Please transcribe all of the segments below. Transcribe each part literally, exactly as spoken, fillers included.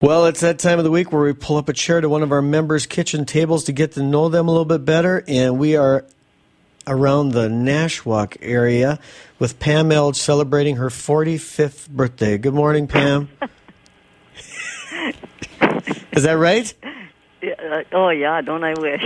Well, it's that time of the week where we pull up a chair to one of our members' kitchen tables to get to know them a little bit better, and we are around the Nashwauk area with Pam Elge celebrating her forty-fifth birthday. Good morning, Pam. Is that right? Yeah, uh, oh, yeah, don't I wish.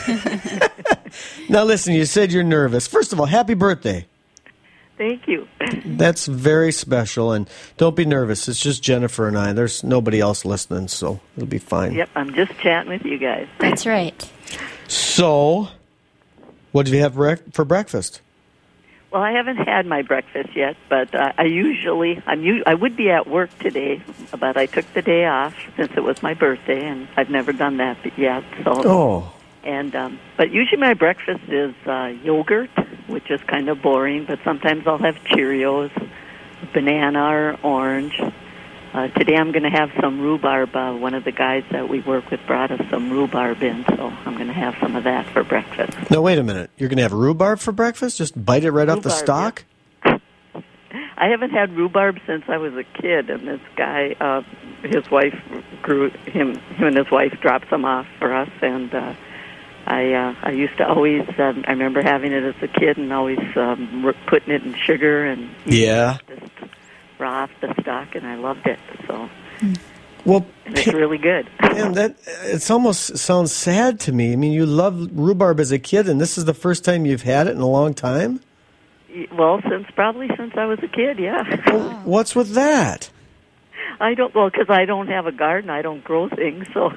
Now, listen, you said you're nervous. First of all, happy birthday. Thank you. That's very special, and don't be nervous. It's just Jennifer and I. There's nobody else listening, so it'll be fine. Yep, I'm just chatting with you guys. That's right. So, what did you have for breakfast? Well, I haven't had my breakfast yet, but uh, I usually, I'm u- I would be at work today, but I took the day off since it was my birthday, and I've never done that yet. So, oh. And um, but usually my breakfast is uh, yogurt, which is kind of boring, but sometimes I'll have Cheerios, banana or orange. Uh, today I'm going to have some rhubarb. Uh, one of the guys that we work with brought us some rhubarb in, so I'm going to have some of that for breakfast. No, wait a minute. You're going to have rhubarb for breakfast? Just bite it right rhubarb, off the stalk? Yeah. I haven't had rhubarb since I was a kid, and this guy, uh, his wife grew, him, him and his wife dropped some off for us, and uh, I uh, I used to always, um, I remember having it as a kid and always um, putting it in sugar and yeah. just raw off the stalk, and I loved it. So, well, and it's really good. Man, that it's almost sounds sad to me. I mean, you loved rhubarb as a kid, and this is the first time you've had it in a long time? Well, since probably since I was a kid, yeah. Well, what's with that? I don't, well, because I don't have a garden. I don't grow things, so...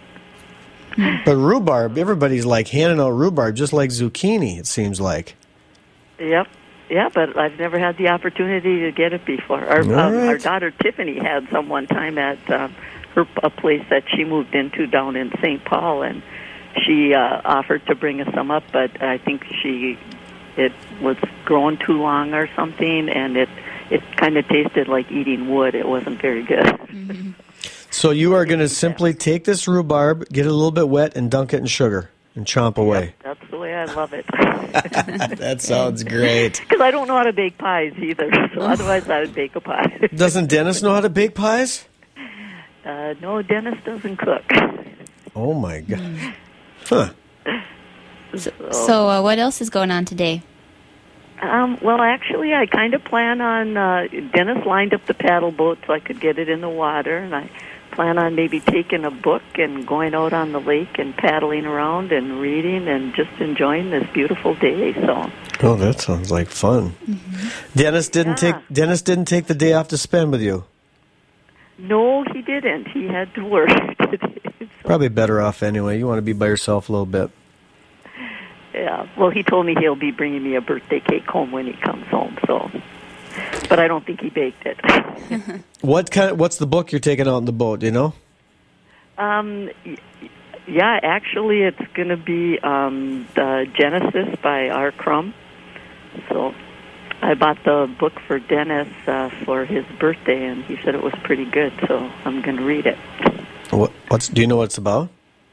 But rhubarb, everybody's like handing out rhubarb just like zucchini, it seems like. Yep. Yeah, but I've never had the opportunity to get it before. Our, um, right. our daughter Tiffany had some one time at uh, her a place that she moved into down in Saint Paul, and she uh, offered to bring us some up, but I think she it was growing too long or something, and it it kind of tasted like eating wood. It wasn't very good. Mm-hmm. So you are going to simply take this rhubarb, get it a little bit wet, and dunk it in sugar and chomp away. Yep, that's the way I love it. That sounds great. Because I don't know how to bake pies either, so otherwise I would bake a pie. Doesn't Dennis know how to bake pies? Uh, no, Dennis doesn't cook. Oh, my God. Huh. So, so uh, what else is going on today? Um, well, actually, I kind of plan on, uh, Dennis lined up the paddle boat so I could get it in the water, and I plan on maybe taking a book and going out on the lake and paddling around and reading and just enjoying this beautiful day. So. Oh, that sounds like fun. Mm-hmm. Dennis didn't Yeah. take Dennis didn't take the day off to spend with you. No, he didn't. He had to work today. So. Probably better off anyway. You want to be by yourself a little bit. Yeah. Well, he told me he'll be bringing me a birthday cake home when he comes home. So, but I don't think he baked it. What kind? Of, what's the book you're taking out on the boat? Do you know? Um, yeah, actually, it's going to be um, the Genesis by R. Crumb. So, I bought the book for Dennis uh, for his birthday, and he said it was pretty good. So, I'm going to read it. What? What's? Do you know what it's about?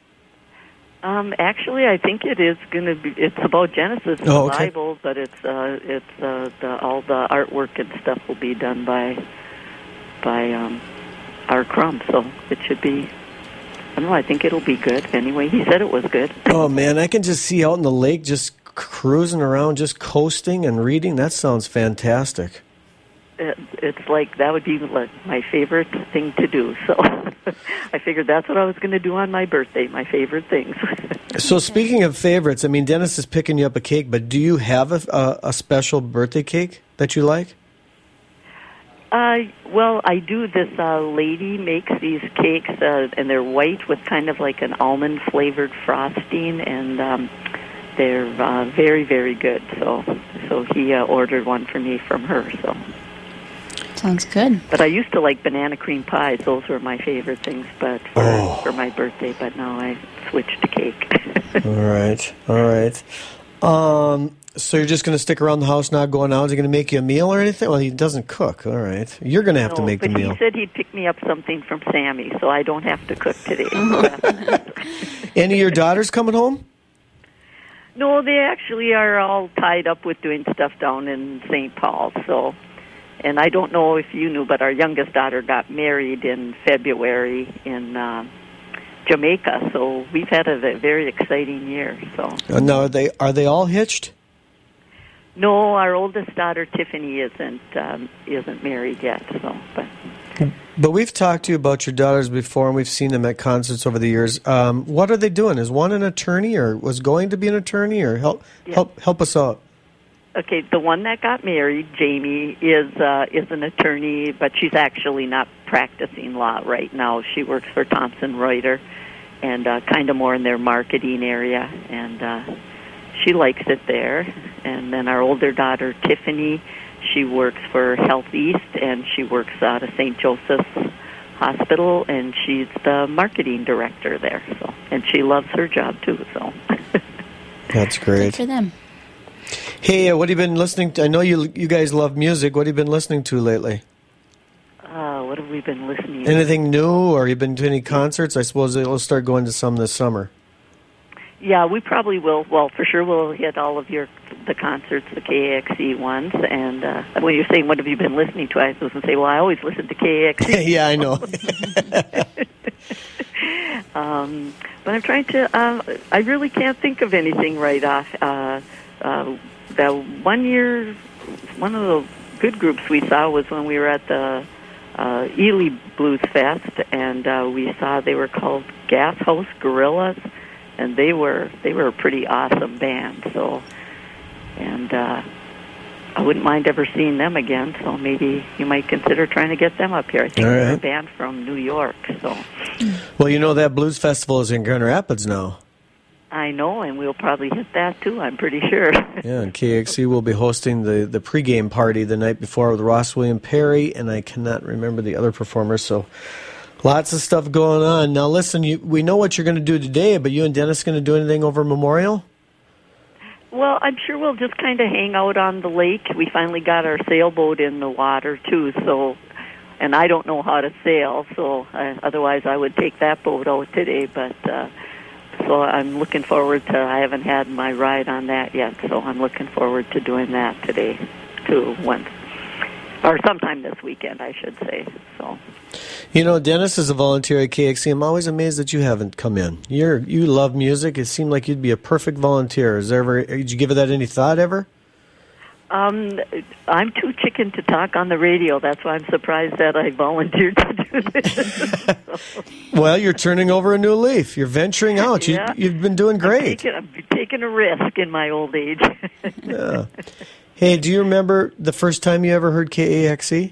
Um, actually, I think it is going to be. It's about Genesis in Oh, the okay. Bible, but it's uh, it's uh, the, all the artwork and stuff will be done by by um, R. Crumb. So it should be. I don't know. I think it'll be good. Anyway, he said it was good. Oh man, I can just see out in the lake, just cruising around, just coasting and reading. That sounds fantastic. It, it's like that would be like my favorite thing to do. So I figured that's what I was going to do on my birthday. My favorite things. So speaking of favorites, I mean, Dennis is picking you up a cake, but do you have a, a, a special birthday cake that you like? Uh, well, I do. This uh, lady makes these cakes, uh, and they're white with kind of like an almond-flavored frosting, and um, they're uh, very, very good. So, so he uh, ordered one for me from her. So. Sounds good. But I used to like banana cream pies. Those were my favorite things, but for, Oh. for my birthday. But now I switched to cake. All right, all right. Um, so you're just going to stick around the house, not going out? Is he going to make you a meal or anything? Well, he doesn't cook. All right. You're going to have no, to make but the meal. he said he'd pick me up something from Sammy, so I don't have to cook today. Any of your daughters coming home? No, they actually are all tied up with doing stuff down in Saint Paul, so and I don't know if you knew, but our youngest daughter got married in February in uh, Jamaica. So we've had a very exciting year. So uh, now, are they are they all hitched? No, our oldest daughter Tiffany isn't um, isn't married yet. So, but. But we've talked to you about your daughters before, and we've seen them at concerts over the years. Um, what are they doing? Is one an attorney, or was going to be an attorney, or help Yeah. help help us out? Okay, the one that got married, Jamie, is uh, is an attorney, but she's actually not practicing law right now. She works for Thomson Reuters, and uh, kind of more in their marketing area, and uh, she likes it there. And then our older daughter, Tiffany, she works for Health East, and she works out of Saint Joseph's Hospital, and she's the marketing director there. So, and she loves her job too. So, that's Good great. for them. Hey, uh, what have you been listening to? I know you you guys love music. What have you been listening to lately? uh, what have we been listening to? Anything new, or you been to any concerts? I suppose they'll start going to some this summer. Yeah, we probably will. Well, for sure, we'll hit all of your the concerts, the K A X E ones. And uh, when you're saying what have you been listening to, I was going to say, well, I always listen to K A X E. Yeah, I know. um, but I'm trying to. Uh, I really can't think of anything right off. Uh, uh, that one year, one of the good groups we saw was when we were at the uh, Ely Blues Fest, and uh, we saw they were called Gas House Gorillas. And they were they were a pretty awesome band. So, and uh, I wouldn't mind ever seeing them again. So maybe you might consider trying to get them up here. I think All they're a right. band from New York. So Well, you know that blues festival is in Grand Rapids now. I know, and we'll probably hit that too. I'm pretty sure. Yeah, and K X C will be hosting the, the pregame party the night before with Ross William Perry, and I cannot remember the other performers, so lots of stuff going on. Now, listen, you, we know what you're going to do today, but you and Dennis going to do anything over Memorial? Well, I'm sure we'll just kind of hang out on the lake. We finally got our sailboat in the water too, so, and I don't know how to sail, so uh, otherwise I would take that boat out today, but uh, so I'm looking forward to, I haven't had my ride on that yet, so I'm looking forward to doing that today too, once, or sometime this weekend, I should say, so. You know, Dennis is a volunteer at K X C. I'm always amazed that you haven't come in. You're You love music. It seemed like you'd be a perfect volunteer. Is there ever, did you give that any thought ever? Um, I'm too chicken to talk on the radio. That's why I'm surprised that I volunteered to do this. Well, you're turning over a new leaf. You're venturing out. Yeah. You, you've been doing I'm great. taking, I'm taking a risk in my old age. Yeah. Hey, do you remember the first time you ever heard K A X E?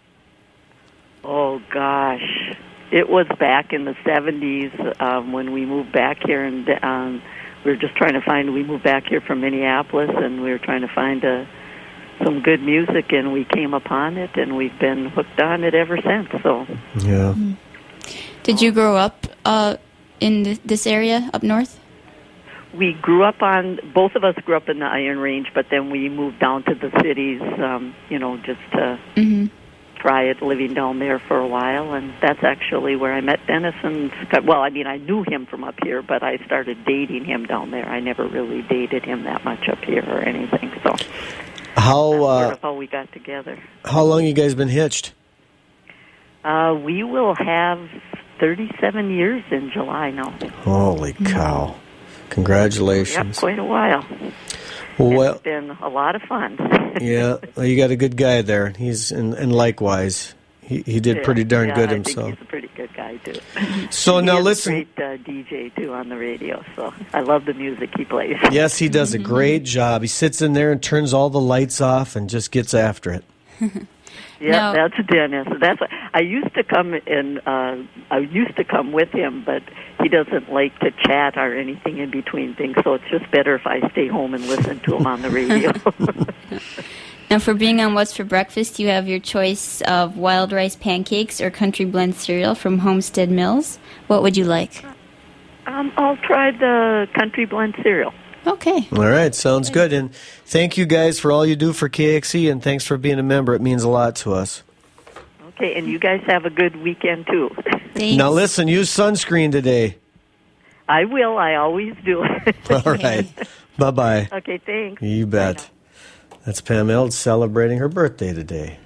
Oh, gosh. It was back in the seventies um, when we moved back here, and um, we were just trying to find, we moved back here from Minneapolis, and we were trying to find a, some good music, and we came upon it, and we've been hooked on it ever since. So, Yeah. Did you grow up uh, in th- this area up north? we grew up on, both of us grew up in the Iron Range, but then we moved down to the cities, um, you know, just to Mm-hmm. try it, living down there for a while, and that's actually where I met Dennis. And Scott. Well, I mean, I knew him from up here, but I started dating him down there. I never really dated him that much up here or anything, so How that's uh, sort of how we got together. how long you guys been hitched? Uh, we will have thirty-seven years in July now. Holy cow! Congratulations. Yep, quite a while. Well, It's been a lot of fun. yeah, well, you got a good guy there. He's and, and likewise, he he did pretty darn yeah, good I himself. think he's a pretty good guy too. So he now is listen. a great uh, D J too on the radio. So I love the music he plays. Yes, he does a great job. He sits in there and turns all the lights off and just gets after it. Yeah, No. that's Dennis. That's I used to come and uh, I used to come with him, but he doesn't like to chat or anything in between things. So it's just better if I stay home and listen to him on the radio. Now, for being on What's for Breakfast, you have your choice of wild rice pancakes or country blend cereal from Homestead Mills. What would you like? um, I'll try the country blend cereal. Okay. All right, sounds good. And thank you guys for all you do for K X E, and thanks for being a member. It means a lot to us. Okay, and you guys have a good weekend too. Thanks. Now listen, use sunscreen today. I will. I always do. All right. Bye-bye. Okay, thanks. You bet. That's Pam Eld celebrating her birthday today.